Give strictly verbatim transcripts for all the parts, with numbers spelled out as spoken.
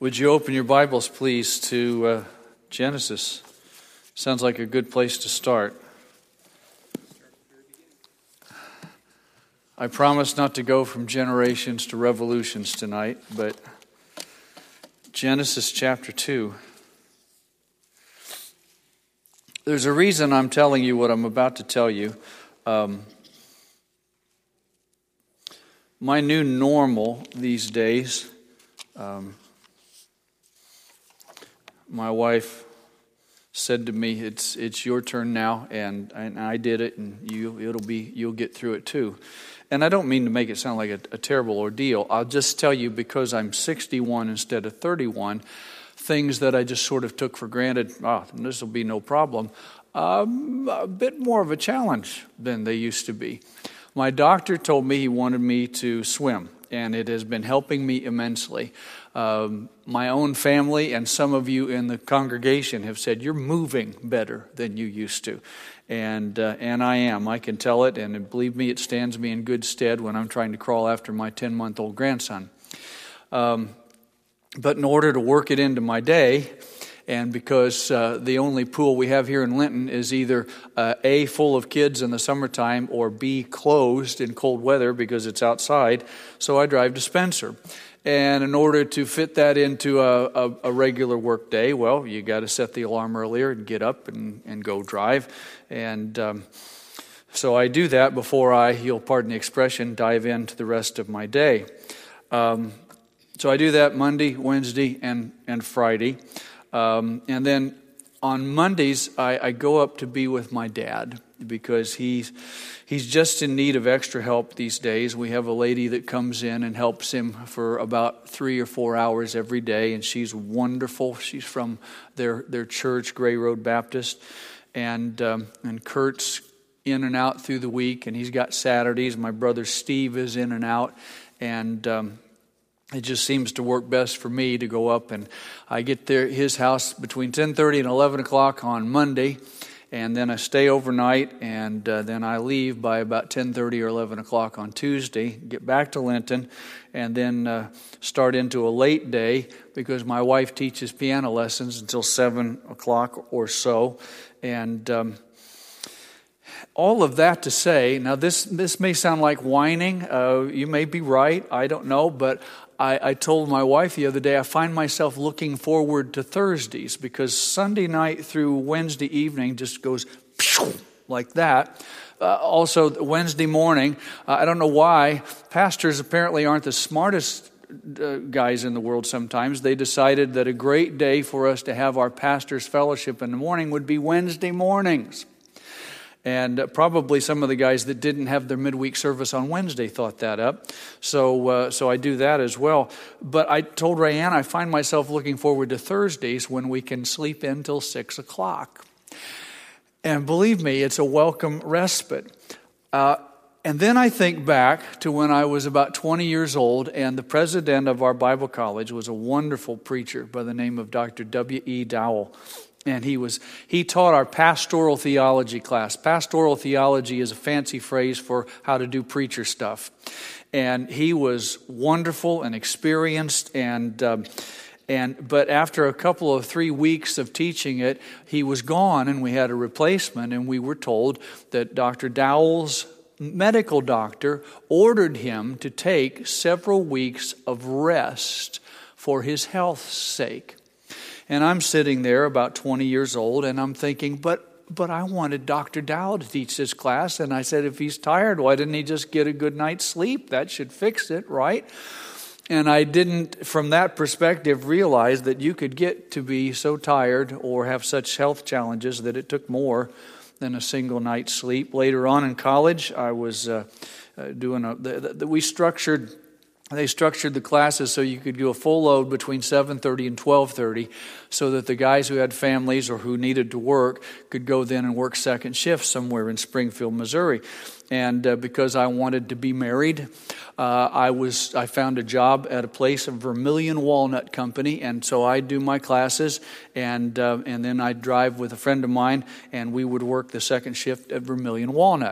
Would you open your Bibles, please, to uh, Genesis? Sounds like a good place to start. I promise not to go from generations to revolutions tonight, but Genesis chapter two. There's a reason I'm telling you what I'm about to tell you. Um, my new normal these days... Um, My wife said to me, "It's it's your turn now," and, and I did it, and you it'll be you'll get through it too. And I don't mean to make it sound like a, a terrible ordeal. I'll just tell you, because I'm sixty-one instead of thirty-one, things that I just sort of took for granted. Ah, oh, this will be no problem. Um, a bit more of a challenge than they used to be. My doctor told me he wanted me to swim, and it has been helping me immensely. Um, my own family and some of you in the congregation have said, "You're moving better than you used to." And uh, and I am. I can tell it, and believe me, it stands me in good stead when I'm trying to crawl after my ten-month-old grandson. Um, but in order to work it into my day, and because uh, the only pool we have here in Linton is either uh, A, full of kids in the summertime, or B, closed in cold weather because it's outside, so I drive to Spencer. And in order to fit that into a, a, a regular work day, well, you got to set the alarm earlier and get up and, and go drive. And um, so I do that before I, you'll pardon the expression, dive into the rest of my day. Um, so I do that Monday, Wednesday, and, and Friday. Um, and then on Mondays, I, I go up to be with my dad because he's he's just in need of extra help these days. We have a lady that comes in and helps him for about three or four hours every day, and she's wonderful. She's from their their church, Gray Road Baptist, and um, and Kurt's in and out through the week, and he's got Saturdays. My brother Steve is in and out, and um, it just seems to work best for me to go up, and I get there his house between ten thirty and eleven o'clock on Monday. And then I stay overnight, and uh, then I leave by about ten thirty or eleven o'clock on Tuesday, get back to Linton, and then uh, start into a late day because my wife teaches piano lessons until seven o'clock or so. And um, all of that to say, now this, this may sound like whining. Uh, you may be right. I don't know, but I, I told my wife the other day I find myself looking forward to Thursdays because Sunday night through Wednesday evening just goes like that. Uh, also, Wednesday morning, uh, I don't know why, pastors apparently aren't the smartest uh, guys in the world sometimes. They decided that a great day for us to have our pastors' fellowship in the morning would be Wednesday mornings. And uh, probably some of the guys that didn't have their midweek service on Wednesday thought that up. So uh, so I do that as well. But I told Rayanne I find myself looking forward to Thursdays when we can sleep in till six o'clock. And believe me, it's a welcome respite. Uh, and then I think back to when I was about twenty years old, and the president of our Bible college was a wonderful preacher by the name of Doctor W E Dowell. And he was he taught our pastoral theology class. Pastoral theology is a fancy phrase for how to do preacher stuff. And he was wonderful and experienced. And um, and but after a couple of three weeks of teaching it, he was gone, and we had a replacement. And we were told that Doctor Dowell's medical doctor ordered him to take several weeks of rest for his health's sake. And I'm sitting there about twenty years old, and I'm thinking, but but I wanted Doctor Dowell to teach this class. And I said, if he's tired, why didn't he just get a good night's sleep? That should fix it, right? And I didn't, from that perspective, realize that you could get to be so tired or have such health challenges that it took more than a single night's sleep. Later on in college, I was uh, uh, doing a, the, the, we structured They structured the classes so you could do a full load between seven thirty and twelve thirty so that the guys who had families or who needed to work could go then and work second shift somewhere in Springfield, Missouri. And uh, because I wanted to be married, uh, I was I found a job at a place, a Vermilion Walnut Company, and so I do my classes, and uh, and then I'd drive with a friend of mine, and we would work the second shift at Vermilion Walnut.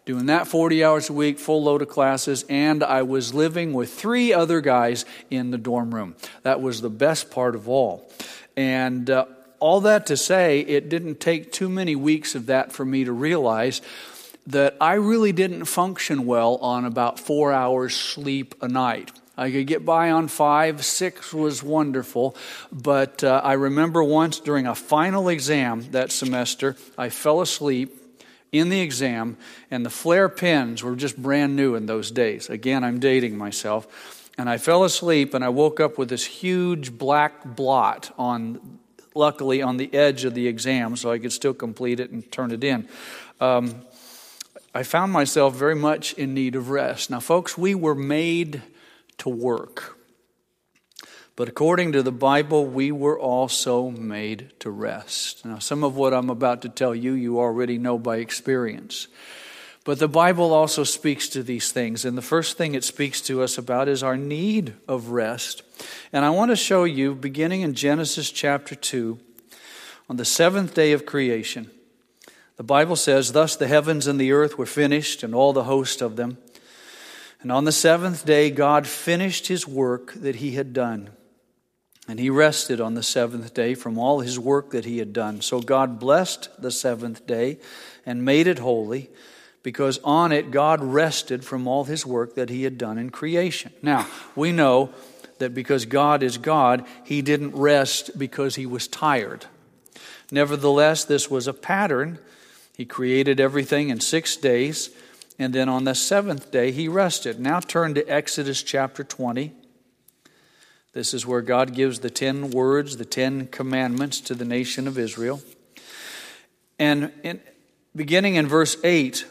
doing that forty hours a week, full load of classes, and I was living with three other guys in the dorm room. That was the best part of all. And uh, all that to say, it didn't take too many weeks of that for me to realize that I really didn't function well on about four hours sleep a night. I could get by on five, six was wonderful, but uh, I remember once during a final exam that semester, I fell asleep in the exam, and the flare pens were just brand new in those days. Again, I'm dating myself. And I fell asleep, and I woke up with this huge black blot on, luckily, on the edge of the exam, so I could still complete it and turn it in. Um, I found myself very much in need of rest. Now, folks, we were made to work. But according to the Bible, we were also made to rest. Now, some of what I'm about to tell you, you already know by experience. But the Bible also speaks to these things. And the first thing it speaks to us about is our need of rest. And I want to show you, beginning in Genesis chapter two, on the seventh day of creation. The Bible says, "Thus the heavens and the earth were finished, and all the host of them. And on the seventh day God finished his work that he had done. And he rested on the seventh day from all his work that he had done. So God blessed the seventh day and made it holy, because on it God rested from all his work that he had done in creation." Now, we know that because God is God, he didn't rest because he was tired. Nevertheless, this was a pattern. He created everything in six days, and then on the seventh day he rested. Now turn to Exodus chapter twenty. This is where God gives the ten words, the ten commandments to the nation of Israel. And in, beginning in verse eight,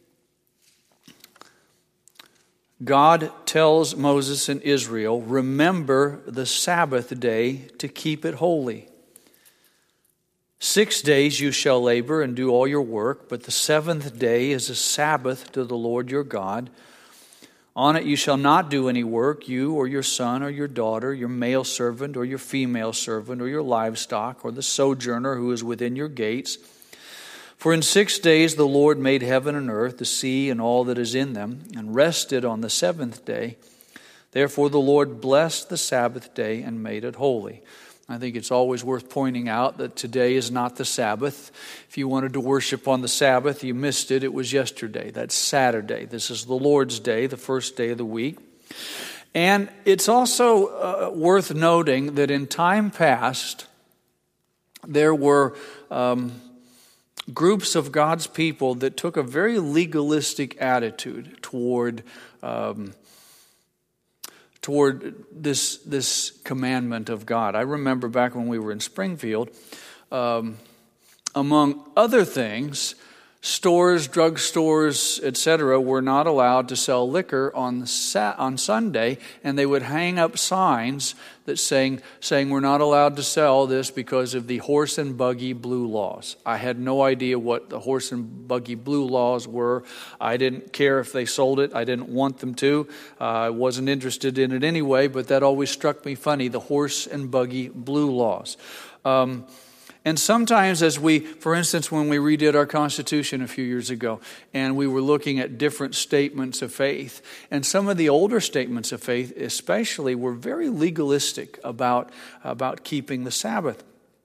God tells Moses and Israel, "Remember the Sabbath day to keep it holy. Six days you shall labor and do all your work, but the seventh day is a Sabbath to the Lord your God. On it you shall not do any work, you or your son or your daughter, your male servant or your female servant, or your livestock, or the sojourner who is within your gates. For in six days the Lord made heaven and earth, the sea and all that is in them, and rested on the seventh day. Therefore the Lord blessed the Sabbath day and made it holy." I think it's always worth pointing out that today is not the Sabbath. If you wanted to worship on the Sabbath, you missed it. It was yesterday. That's Saturday. This is the Lord's Day, the first day of the week. And it's also uh, worth noting that in time past, there were um, groups of God's people that took a very legalistic attitude toward um toward this this commandment of God. I remember back when we were in Springfield, um, among other things, stores, drugstores, et cetera, were not allowed to sell liquor on Sa- on Sunday, and they would hang up signs that saying saying we're not allowed to sell this because of the horse and buggy blue laws. I had no idea what the horse and buggy blue laws were. I didn't care if they sold it. I didn't want them to. Uh, I wasn't interested in it anyway, but that always struck me funny, the horse and buggy blue laws. Um, And sometimes as we, for instance, when we redid our Constitution a few years ago, and we were looking at different statements of faith, and some of the older statements of faith especially were very legalistic about, about keeping the Sabbath.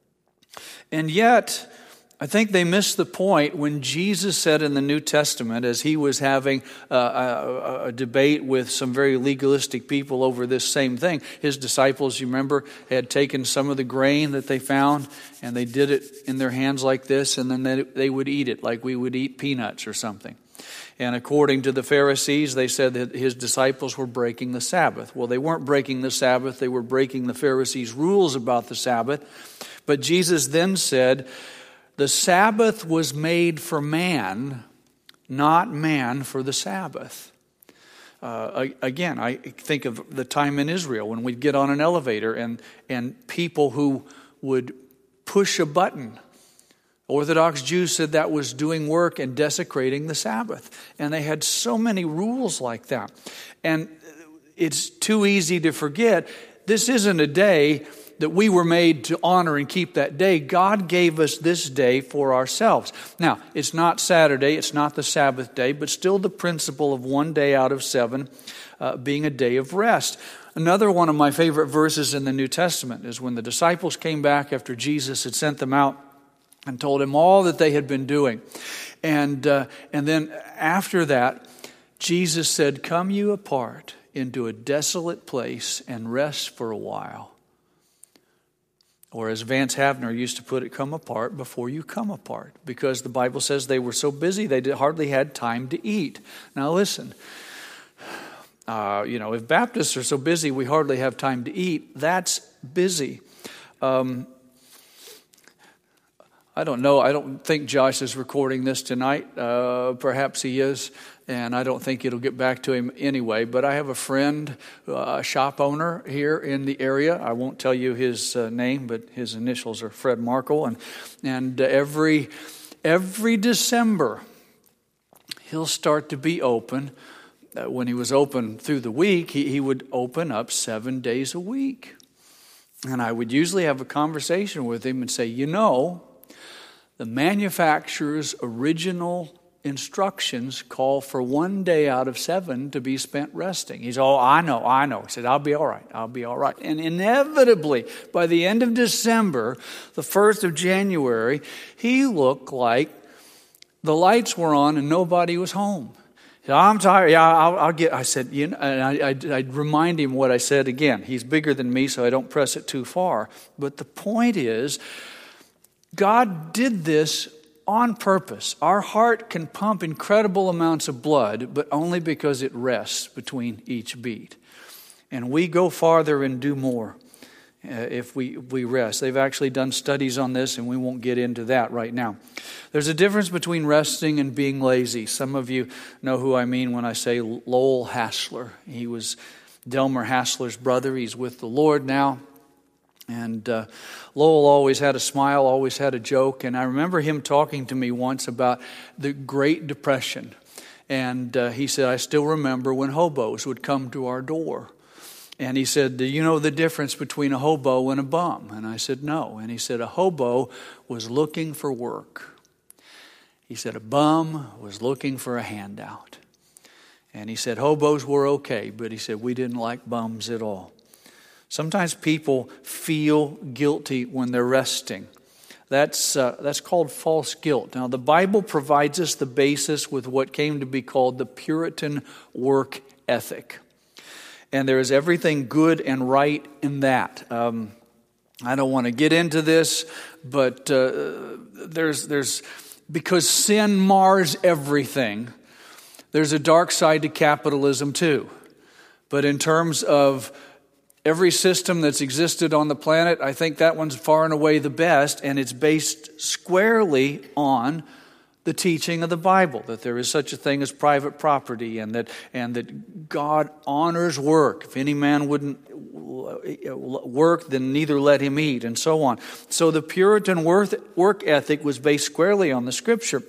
And yet, I think they missed the point when Jesus said in the New Testament, as he was having a, a, a debate with some very legalistic people over this same thing. His disciples, you remember, had taken some of the grain that they found, and they did it in their hands like this, and then they, they would eat it like we would eat peanuts or something. And according to the Pharisees, they said that his disciples were breaking the Sabbath. Well, they weren't breaking the Sabbath. They were breaking the Pharisees' rules about the Sabbath. But Jesus then said, the Sabbath was made for man, not man for the Sabbath. Uh, again, I think of the time in Israel when we'd get on an elevator and, and people who would push a button. Orthodox Jews said that was doing work and desecrating the Sabbath. And they had so many rules like that. And it's too easy to forget, this isn't a day that we were made to honor and keep that day. God gave us this day for ourselves. Now, it's not Saturday, it's not the Sabbath day, but still the principle of one day out of seven uh, being a day of rest. Another one of my favorite verses in the New Testament is when the disciples came back after Jesus had sent them out and told him all that they had been doing. And uh, and then after that, Jesus said, "Come you apart into a desolate place and rest for a while." Or as Vance Havner used to put it, come apart before you come apart. Because the Bible says they were so busy they did, hardly had time to eat. Now listen, uh, you know, if Baptists are so busy we hardly have time to eat, that's busy. Um, I don't know. I don't think Josh is recording this tonight. Uh, perhaps he is. And I don't think it'll get back to him anyway. But I have a friend, uh, a shop owner here in the area. I won't tell you his uh, name, but his initials are Fred Markle. And and uh, every every December, he'll start to be open. Uh, when he was open through the week, he, he would open up seven days a week. And I would usually have a conversation with him and say, you know, the manufacturer's original instructions call for one day out of seven to be spent resting. He's, oh, I know, I know. He said, I'll be all right, I'll be all right. And inevitably, by the end of December, the first of January, he looked like the lights were on and nobody was home. He said, I'm tired, yeah, I'll, I'll get, I said, you know, and I, I, I'd remind him what I said again. He's bigger than me, so I don't press it too far. But the point is, God did this on purpose. Our heart can pump incredible amounts of blood, but only because it rests between each beat. And we go farther and do more uh, if we, we rest. They've actually done studies on this, and we won't get into that right now. There's a difference between resting and being lazy. Some of you know who I mean when I say Lowell Hassler. He was Delmer Hassler's brother. He's with the Lord now. And uh, Lowell always had a smile, always had a joke. And I remember him talking to me once about the Great Depression. And uh, he said, I still remember when hobos would come to our door. And he said, do you know the difference between a hobo and a bum? And I said, no. And he said, a hobo was looking for work. He said, a bum was looking for a handout. And he said, hobos were okay, but he said, we didn't like bums at all. Sometimes people feel guilty when they're resting. That's uh, that's called false guilt. Now, the Bible provides us the basis with what came to be called the Puritan work ethic. And there is everything good and right in that. Um, I don't want to get into this, but uh, there's there's because sin mars everything, there's a dark side to capitalism too. But in terms of every system that's existed on the planet, I think that one's far and away the best, and it's based squarely on the teaching of the Bible, that there is such a thing as private property, and that and that God honors work. If any man wouldn't work, then neither let him eat, and so on. So the Puritan work ethic was based squarely on the Scripture.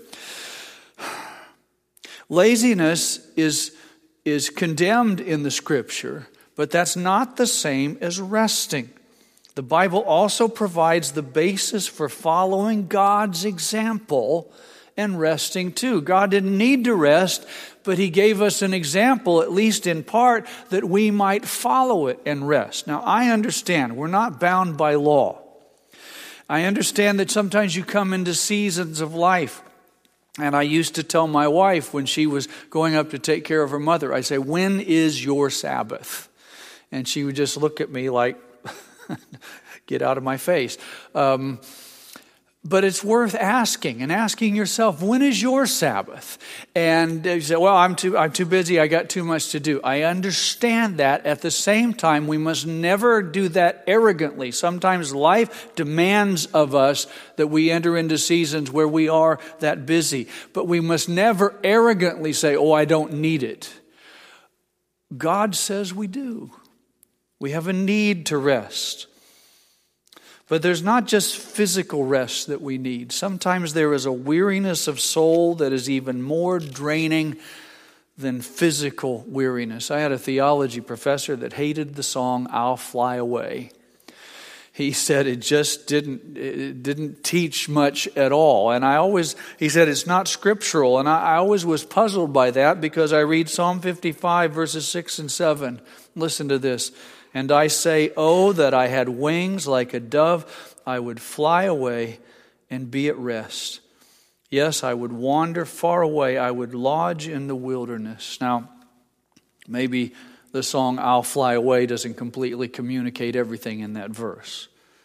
Laziness is is condemned in the Scripture, but that's not the same as resting. The Bible also provides the basis for following God's example and resting too. God didn't need to rest, but He gave us an example, at least in part, that we might follow it and rest. Now, I understand we're not bound by law. I understand that sometimes you come into seasons of life. And I used to tell my wife when she was going up to take care of her mother, I say, when is your Sabbath? And she would just look at me like, get out of my face. Um, but it's worth asking and asking yourself, when is your Sabbath? And you say, well, I'm too, I'm too busy. I got too much to do. I understand that. At the same time, we must never do that arrogantly. Sometimes life demands of us that we enter into seasons where we are that busy. But we must never arrogantly say, oh, I don't need it. God says we do. We have a need to rest. But there's not just physical rest that we need. Sometimes there is a weariness of soul that is even more draining than physical weariness. I had a theology professor that hated the song, I'll Fly Away. he said it just didn't it didn't teach much at all. And I always, he said it's not scriptural. And I, I always was puzzled by that because I read Psalm fifty-five verses six and seven. Listen to this. And I say, oh, that I had wings like a dove, I would fly away and be at rest. Yes, I would wander far away. I would lodge in the wilderness. Now, maybe the song I'll Fly Away doesn't completely communicate everything in that verse.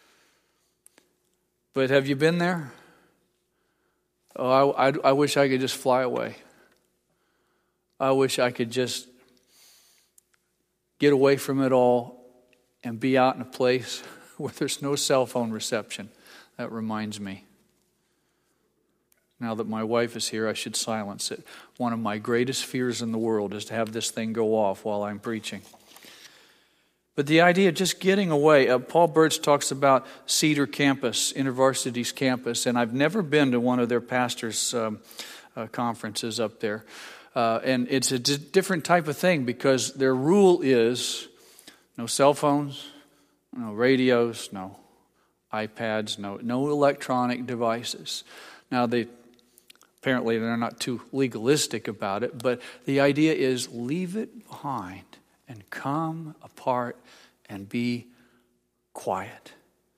But have you been there? Oh, I, I, I wish I could just fly away. I wish I could just get away from it all and be out in a place where there's no cell phone reception. That reminds me. Now that my wife is here, I should silence it. One of my greatest fears in the world is to have this thing go off while I'm preaching. But the idea of just getting away, uh, Paul Birch talks about Cedar Campus, InterVarsity's campus, and I've never been to one of their pastors' um, uh, conferences up there. Uh, and it's a d- different type of thing because their rule is no cell phones, no radios, no iPads, no no electronic devices. Now, they apparently they're not too legalistic about it, but the idea is leave it behind and come apart and be quiet.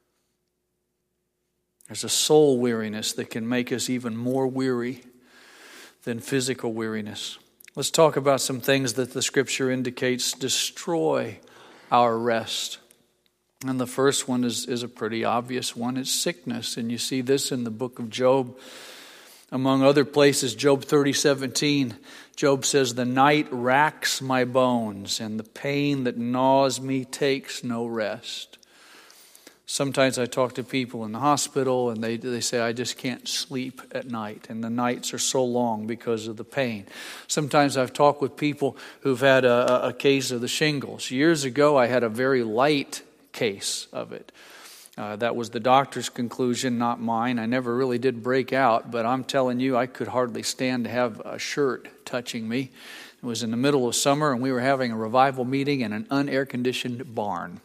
There's a soul weariness that can make us even more weary than physical weariness. Let's talk about some things that the Scripture indicates destroy our rest. And the first one is, is a pretty obvious one. It's sickness. And you see this in the book of Job. Among other places, Job thirty seventeen, Job says, the night racks my bones, and the pain that gnaws me takes no rest. Sometimes I talk to people in the hospital, and they, they say, I just can't sleep at night. And the nights are so long because of the pain. Sometimes I've talked with people who've had a, a case of the shingles. Years ago, I had a very light case of it. Uh, that was the doctor's conclusion, not mine. I never really did break out, but I'm telling you, I could hardly stand to have a shirt touching me. It was in the middle of summer, and we were having a revival meeting in an unair-conditioned barn.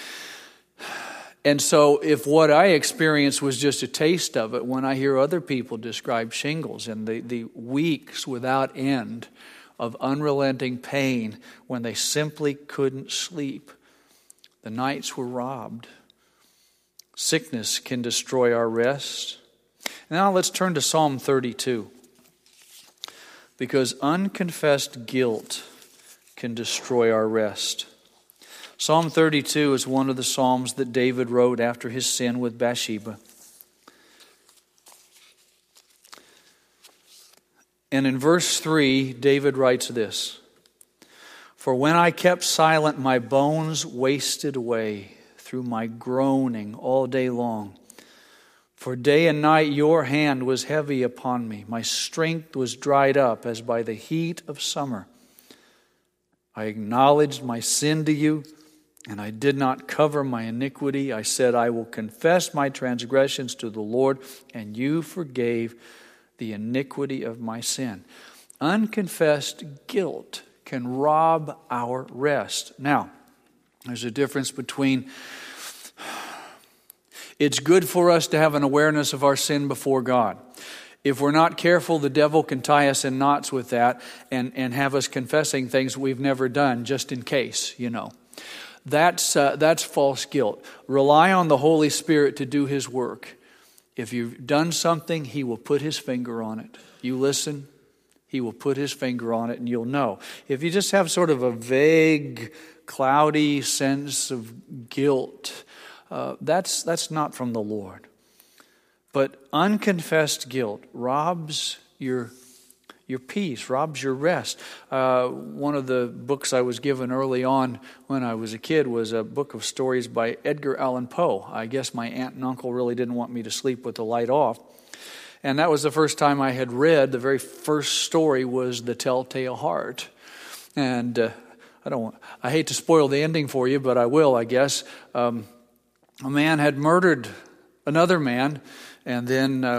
And so if what I experienced was just a taste of it, when I hear other people describe shingles and the, the weeks without end of unrelenting pain when they simply couldn't sleep, the nights were robbed. Sickness can destroy our rest. Now let's turn to Psalm thirty-two. Because unconfessed guilt can destroy our rest. Psalm thirty-two is one of the psalms that David wrote after his sin with Bathsheba. And in verse three, David writes this: For when I kept silent, my bones wasted away through my groaning all day long. For day and night your hand was heavy upon me. My strength was dried up as by the heat of summer. I acknowledged my sin to you, and I did not cover my iniquity. I said, I will confess my transgressions to the Lord, and you forgave the iniquity of my sin. Unconfessed guilt can rob our rest. Now, there's a difference between, it's good for us to have an awareness of our sin before God. If we're not careful, the devil can tie us in knots with that and, and have us confessing things we've never done just in case, you know. That's, uh, that's false guilt. Rely on the Holy Spirit to do His work. If you've done something, He will put His finger on it. You listen, He will put His finger on it and you'll know. If you just have sort of a vague, cloudy sense of guilt, uh, that's that's not from the Lord. But unconfessed guilt robs your your peace, robs your rest. Uh, one of the books I was given early on when I was a kid was a book of stories by Edgar Allan Poe. I guess my aunt and uncle really didn't want me to sleep with the light off. And that was the first time I had read. The very first story was The Telltale Heart. And uh, I don't want, I hate to spoil the ending for you, but I will, I guess. Um, a man had murdered another man, and then uh,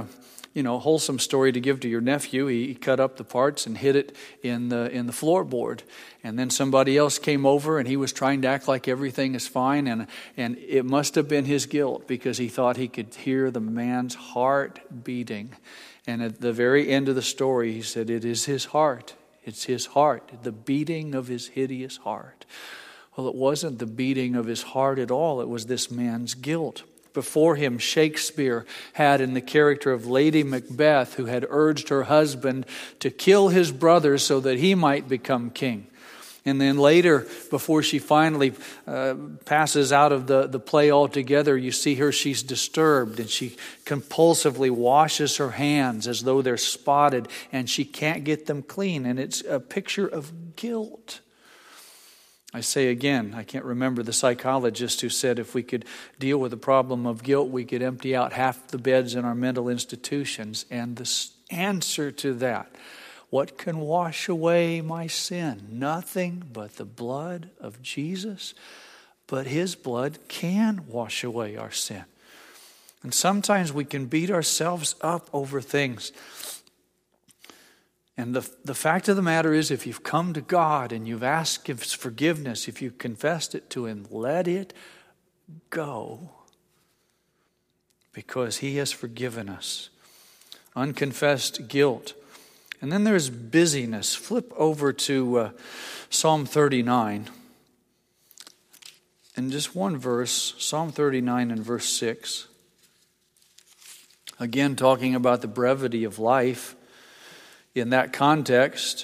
you know, wholesome story to give to your nephew. He cut up the parts and hid it in the in the floorboard. And then somebody else came over and he was trying to act like everything is fine. And, and it must have been his guilt because he thought he could hear the man's heart beating. And at the very end of the story, he said, it is his heart. It's his heart, the beating of his hideous heart. Well, it wasn't the beating of his heart at all. It was this man's guilt. Before him, Shakespeare had in the character of Lady Macbeth, who had urged her husband to kill his brother so that he might become king. And then later, before she finally uh, passes out of the, the play altogether, you see her, she's disturbed and she compulsively washes her hands as though they're spotted and she can't get them clean. And it's a picture of guilt. I say again, I can't remember the psychologist who said if we could deal with the problem of guilt, we could empty out half the beds in our mental institutions. And the answer to that, what can wash away my sin? Nothing but the blood of Jesus. But his blood can wash away our sin. And sometimes we can beat ourselves up over things. And the, the fact of the matter is, if you've come to God and you've asked his forgiveness, if you've confessed it to him, let it go. Because he has forgiven us. Unconfessed guilt. And then there's busyness. Flip over to uh, Psalm thirty-nine. And just one verse, Psalm thirty-nine and verse six. Again, talking about the brevity of life. In that context,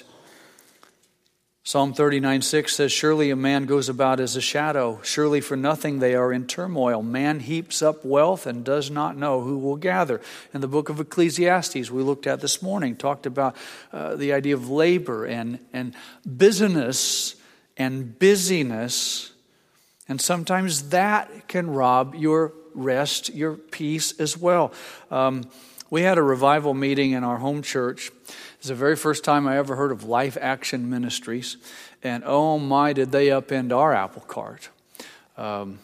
Psalm thirty-nine six says, surely a man goes about as a shadow. Surely for nothing they are in turmoil. Man heaps up wealth and does not know who will gather. In the book of Ecclesiastes we looked at this morning, talked about uh, the idea of labor and, and business and busyness. And sometimes that can rob your rest, your peace as well. Um, we had a revival meeting in our home church. It's the very first time I ever heard of Life Action Ministries. And oh my, did they upend our apple cart. Um,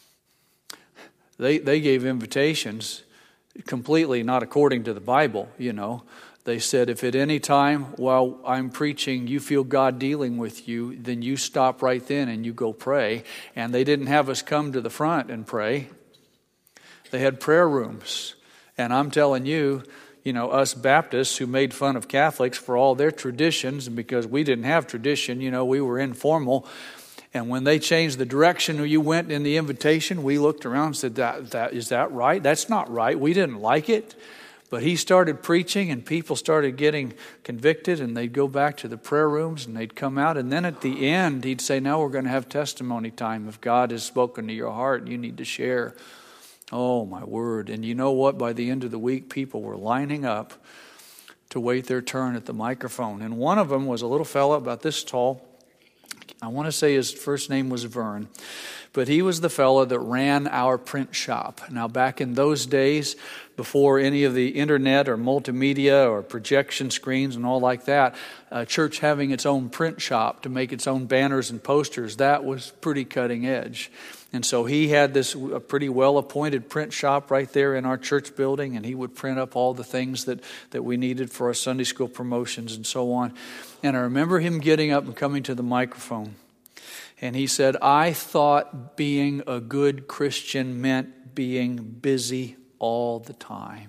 they, they gave invitations completely not according to the Bible, you know. They said, if at any time while I'm preaching you feel God dealing with you, then you stop right then and you go pray. And they didn't have us come to the front and pray. They had prayer rooms. And I'm telling you, you know, us Baptists who made fun of Catholics for all their traditions, and because we didn't have tradition, you know, we were informal. And when they changed the direction you went in the invitation, we looked around and said, that, that, is that right? That's not right. We didn't like it. But he started preaching and people started getting convicted, and they'd go back to the prayer rooms and they'd come out. And then at the end, he'd say, now we're going to have testimony time. If God has spoken to your heart, you need to share. Oh, my word. And you know what? By the end of the week, people were lining up to wait their turn at the microphone. And one of them was a little fella about this tall. I want to say his first name was Vern. But he was the fellow that ran our print shop. Now, back in those days, before any of the internet or multimedia or projection screens and all like that, a church having its own print shop to make its own banners and posters, that was pretty cutting edge. And so he had this a pretty well-appointed print shop right there in our church building, and he would print up all the things that, that we needed for our Sunday school promotions and so on. And I remember him getting up and coming to the microphone. And he said, I thought being a good Christian meant being busy all the time.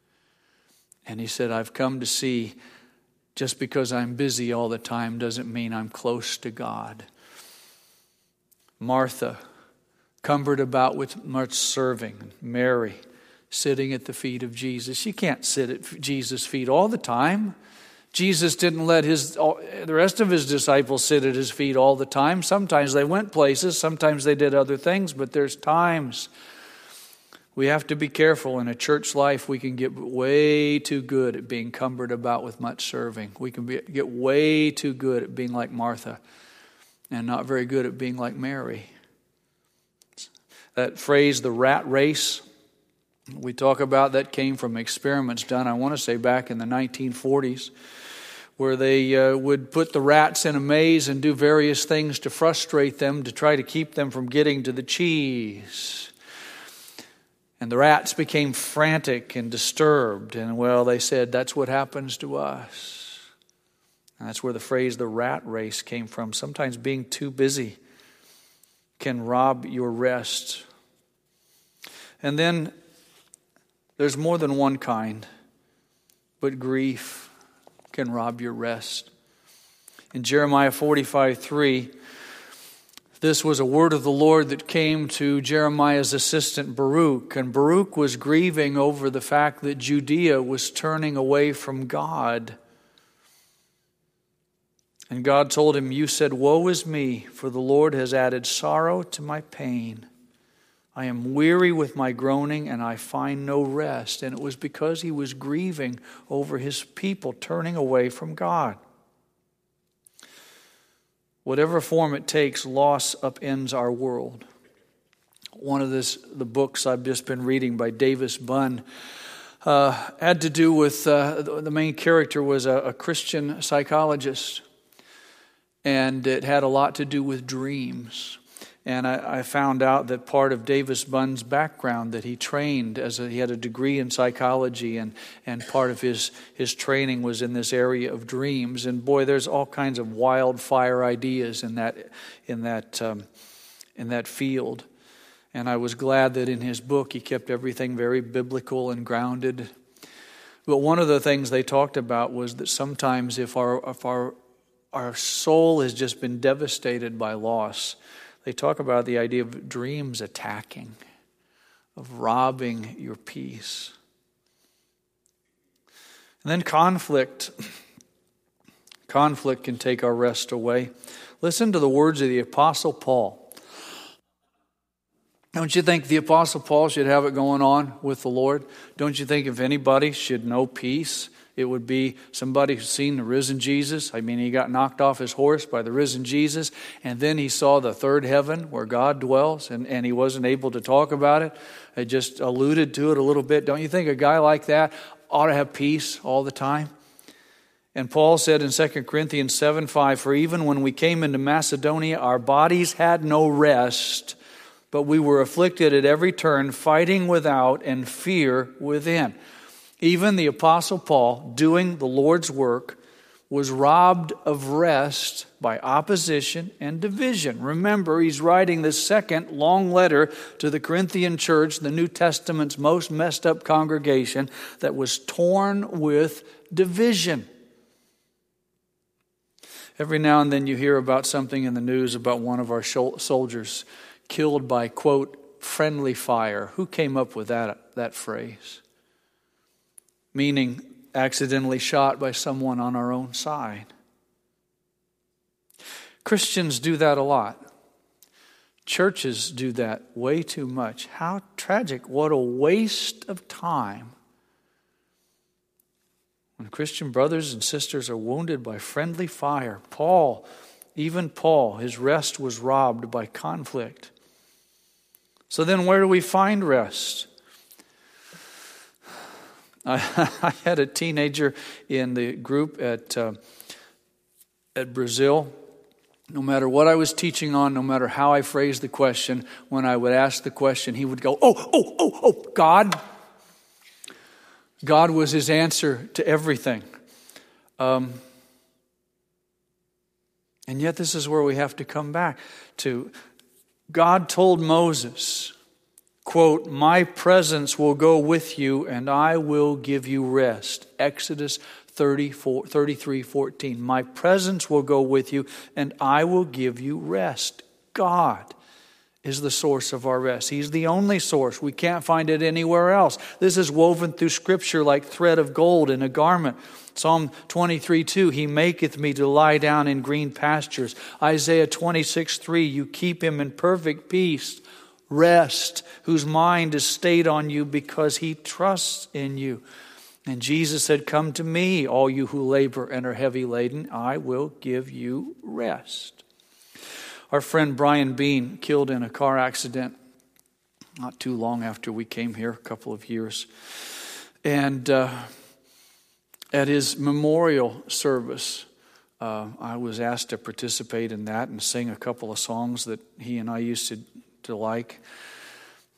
And he said, I've come to see just because I'm busy all the time doesn't mean I'm close to God. Martha, cumbered about with much serving. Mary, sitting at the feet of Jesus. She can't sit at Jesus' feet all the time. Jesus didn't let his the rest of his disciples sit at his feet all the time. Sometimes they went places, sometimes they did other things, but there's times we have to be careful. In a church life, we can get way too good at being cumbered about with much serving. We can be, get way too good at being like Martha and not very good at being like Mary. That phrase, the rat race, we talk about, that came from experiments done, I want to say, back in the nineteen forties, where they uh, would put the rats in a maze and do various things to frustrate them, to try to keep them from getting to the cheese. And the rats became frantic and disturbed. And well, they said, that's what happens to us. And that's where the phrase, the rat race, came from. Sometimes being too busy can rob your rest. And then there's more than one kind, but grief can rob your rest. In Jeremiah forty-five three, this was a word of the Lord that came to Jeremiah's assistant Baruch. And Baruch was grieving over the fact that Judea was turning away from God. And God told him, you said, woe is me, for the Lord has added sorrow to my pain. I am weary with my groaning, and I find no rest. And it was because he was grieving over his people turning away from God. Whatever form it takes, loss upends our world. One of this, the books I've just been reading by Davis Bunn uh, had to do with, uh, the main character was a, a Christian psychologist. And it had a lot to do with dreams. And I, I found out that part of Davis Bunn's background, that he trained as a, he had a degree in psychology, and, and part of his, his training was in this area of dreams. And boy, there's all kinds of wildfire ideas in that in that um, in that field. And I was glad that in his book he kept everything very biblical and grounded. But one of the things they talked about was that sometimes if our if our our soul has just been devastated by loss, they talk about the idea of dreams attacking, of robbing your peace. And then conflict. Conflict can take our rest away. Listen to the words of the Apostle Paul. Don't you think the Apostle Paul should have it going on with the Lord? Don't you think if anybody should know peace, it would be somebody who's seen the risen Jesus? I mean, he got knocked off his horse by the risen Jesus, and then he saw the third heaven where God dwells, and, and he wasn't able to talk about it. I just alluded to it a little bit. Don't you think a guy like that ought to have peace all the time? And Paul said in Second Corinthians seven five, for even when we came into Macedonia, our bodies had no rest, but we were afflicted at every turn, fighting without and fear within. Even the Apostle Paul, doing the Lord's work, was robbed of rest by opposition and division. Remember, he's writing this second long letter to the Corinthian church, the New Testament's most messed up congregation, that was torn with division. Every now and then you hear about something in the news about one of our soldiers killed by, quote, friendly fire. Who came up with that, that phrase? Meaning accidentally shot by someone on our own side. Christians do that a lot. Churches do that way too much. How tragic. What a waste of time. When Christian brothers and sisters are wounded by friendly fire. Paul, even Paul, his rest was robbed by conflict. So then where do we find rest? I, I had a teenager in the group at uh, at Brazil. No matter what I was teaching on, no matter how I phrased the question, when I would ask the question, he would go, oh, oh, oh, oh, God. God was his answer to everything. Um, and yet this is where we have to come back to. God told Moses, quote, my presence will go with you and I will give you rest. Exodus thirty-four, thirty-three fourteen. My presence will go with you and I will give you rest. God is the source of our rest. He's the only source. We can't find it anywhere else. This is woven through Scripture like thread of gold in a garment. Psalm twenty-three two, he maketh me to lie down in green pastures. Isaiah twenty-six three, you keep him in perfect peace, rest, whose mind is stayed on you because he trusts in you. And Jesus said, come to me, all you who labor and are heavy laden, I will give you rest. Our friend Brian Bean killed in a car accident not too long after we came here, a couple of years. And uh, at his memorial service, uh, I was asked to participate in that and sing a couple of songs that he and I used to, to like.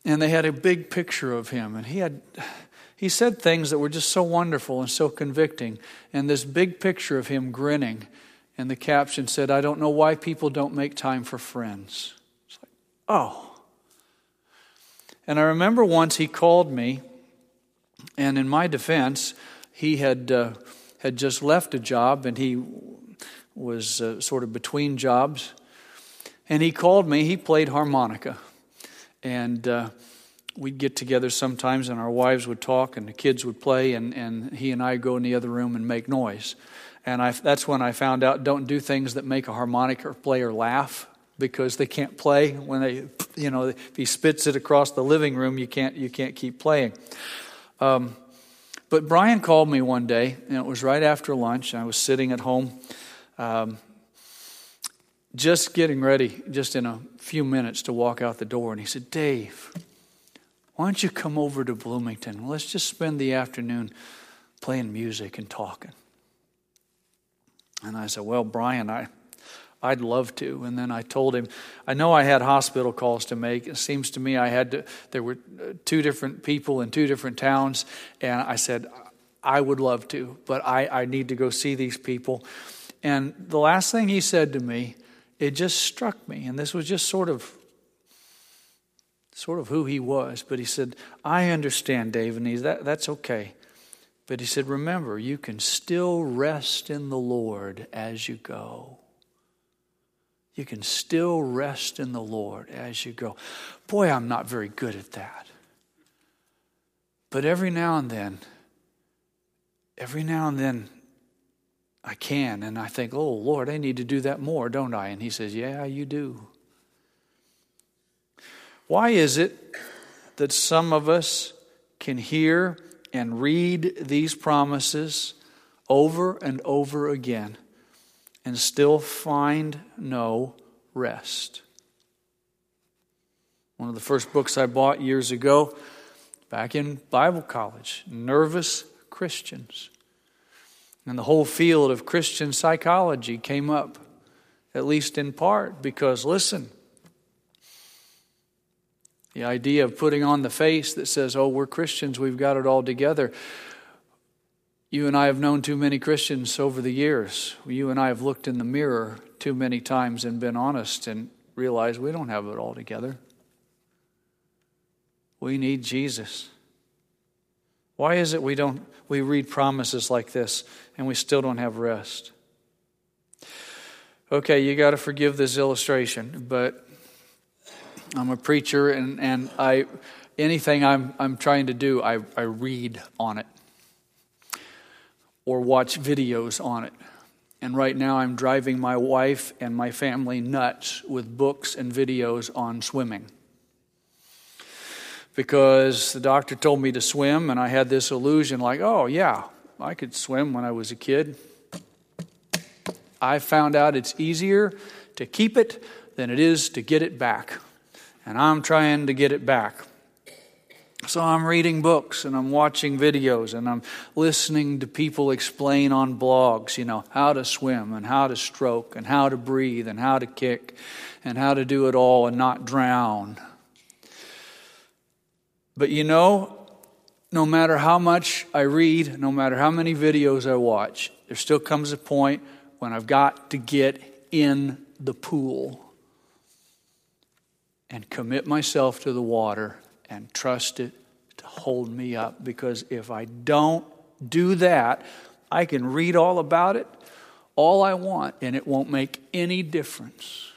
And they had a big picture of him. And he had, he said things that were just so wonderful and so convicting. And this big picture of him grinning. And the caption said, "I don't know why people don't make time for friends." It's like, oh. And I remember once he called me. And in my defense, he had uh, had just left a job. And he was uh, sort of between jobs. And he called me. He played harmonica. And uh, we'd get together sometimes, and our wives would talk, and the kids would play, and, and he and I go in the other room and make noise. And I, that's when I found out, don't do things that make a harmonica player laugh, because they can't play when they, you know, if he spits it across the living room, you can't you can't keep playing. Um, but Brian called me one day, and it was right after lunch. I was sitting at home, um, just getting ready, just in a few minutes to walk out the door. And he said, "Dave, why don't you come over to Bloomington? Let's just spend the afternoon playing music and talking." And I said, "Well, Brian, I, I'd love to." And then I told him, I know I had hospital calls to make. It seems to me I had to, there were two different people in two different towns. And I said, I would love to, but I, I need to go see these people. And the last thing he said to me, it just struck me. And this was just sort of, sort of who he was. But he said, "I understand, Dave," and he's, that, that's okay. But he said, "Remember, you can still rest in the Lord as you go. You can still rest in the Lord as you go." Boy, I'm not very good at that. But every now and then, every now and then, I can. And I think, "Oh, Lord, I need to do that more, don't I?" And he says, "Yeah, you do." Why is it that some of us can hear and read these promises over and over again and still find no rest? One of the first books I bought years ago, back in Bible college, Nervous Christians. And the whole field of Christian psychology came up, at least in part, because, listen, the idea of putting on the face that says, "Oh, we're Christians, we've got it all together." You and I have known too many Christians over the years. You and I have looked in the mirror too many times and been honest and realized we don't have it all together. We need Jesus. Why is it we don't we read promises like this and we still don't have rest? Okay, you got to forgive this illustration, but I'm a preacher, and, and I anything I'm I'm trying to do, I, I read on it or watch videos on it. And right now I'm driving my wife and my family nuts with books and videos on swimming. Because the doctor told me to swim, and I had this illusion like, oh yeah, I could swim when I was a kid. I found out it's easier to keep it than it is to get it back. And I'm trying to get it back. So I'm reading books and I'm watching videos and I'm listening to people explain on blogs, you know, how to swim and how to stroke and how to breathe and how to kick and how to do it all and not drown. But you know, no matter how much I read, no matter how many videos I watch, there still comes a point when I've got to get in the pool and commit myself to the water and trust it to hold me up. Because if I don't do that, I can read all about it, all I want, and it won't make any difference.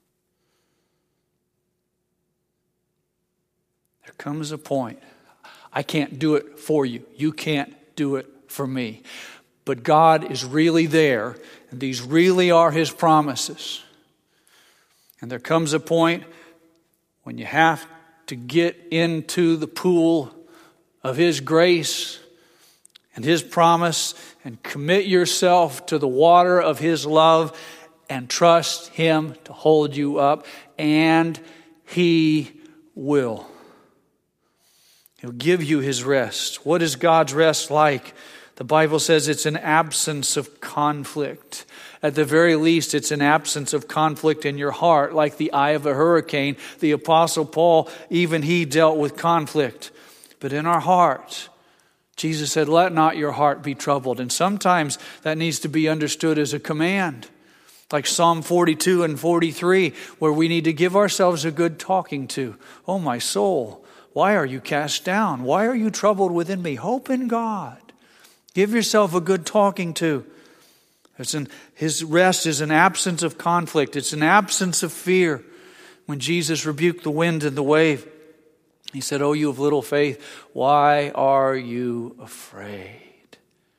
There comes a point. I can't do it for you. You can't do it for me. But God is really there, and these really are His promises. And there comes a point when you have to get into the pool of His grace and His promise and commit yourself to the water of His love and trust Him to hold you up, and He will. He'll give you His rest. What is God's rest like? The Bible says it's an absence of conflict. At the very least, it's an absence of conflict in your heart, like the eye of a hurricane. The Apostle Paul, even he dealt with conflict. But in our hearts, Jesus said, let not your heart be troubled. And sometimes that needs to be understood as a command. Like Psalm forty-two and forty-three, where we need to give ourselves a good talking to. Oh, my soul, why are you cast down? Why are you troubled within me? Hope in God. Give yourself a good talking to. It's an, his rest is an absence of conflict. It's an absence of fear. When Jesus rebuked the wind and the wave, he said, oh, you of little faith, why are you afraid?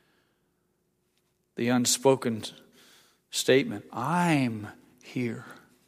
The unspoken statement, I'm here.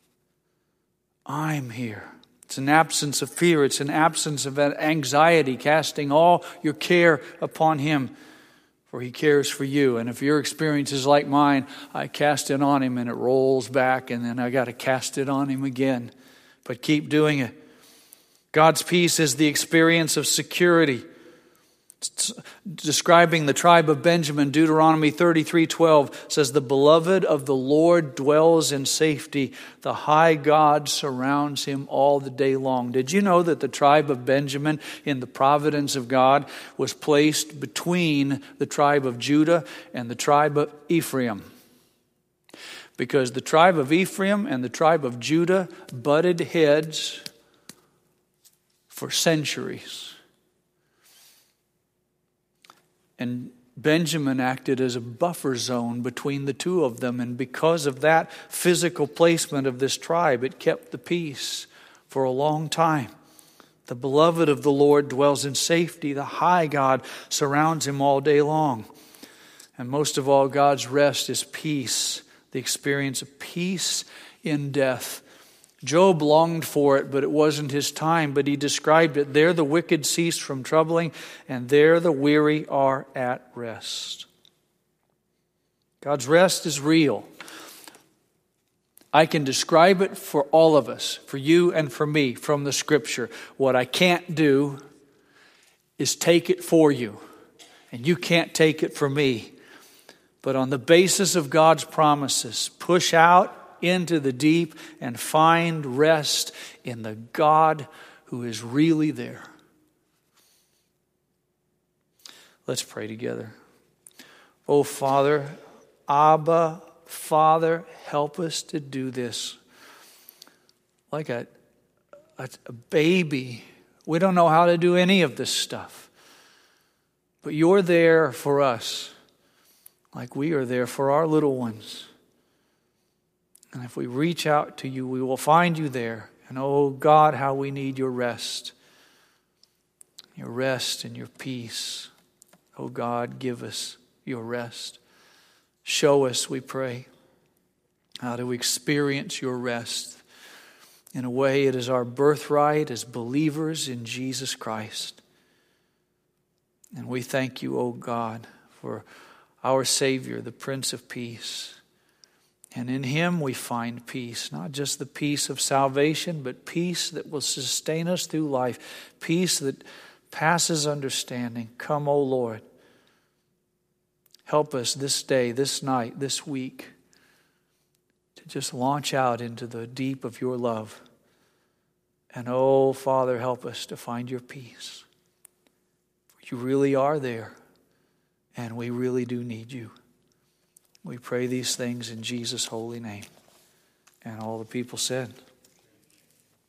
I'm here. It's an absence of fear. It's an absence of anxiety, casting all your care upon Him, for He cares for you. And if your experience is like mine, I cast it on Him and it rolls back, and then I got to cast it on Him again. But keep doing it. God's peace is the experience of security. It's describing the tribe of Benjamin, Deuteronomy thirty-three twelve says, the beloved of the Lord dwells in safety. The high God surrounds him all the day long. Did you know that the tribe of Benjamin in the providence of God was placed between the tribe of Judah and the tribe of Ephraim? Because the tribe of Ephraim and the tribe of Judah butted heads for centuries. And Benjamin acted as a buffer zone between the two of them. And because of that physical placement of this tribe, it kept the peace for a long time. The beloved of the Lord dwells in safety. The high God surrounds him all day long. And most of all, God's rest is peace, the experience of peace in death. Job longed for it, but it wasn't his time. But he described it. There the wicked cease from troubling, and there the weary are at rest. God's rest is real. I can describe it for all of us, for you and for me, from the Scripture. What I can't do is take it for you, and you can't take it for me. But on the basis of God's promises, push out into the deep and find rest in the God who is really there. Let's pray together. Oh, Father, Abba, Father, help us to do this. Like a, a, a baby, we don't know how to do any of this stuff. But you're there for us, like we are there for our little ones. And if we reach out to you, we will find you there. And oh God, how we need your rest. Your rest and your peace. Oh God, give us your rest. Show us, we pray, how to experience your rest. In a way, it is our birthright as believers in Jesus Christ. And we thank you, oh God, for our Savior, the Prince of Peace. And in Him we find peace, not just the peace of salvation, but peace that will sustain us through life, peace that passes understanding. Come, O Lord. Help us this day, this night, this week, to just launch out into the deep of your love. And oh, Father, help us to find your peace. For you really are there, and we really do need you. We pray these things in Jesus' holy name. And all the people said,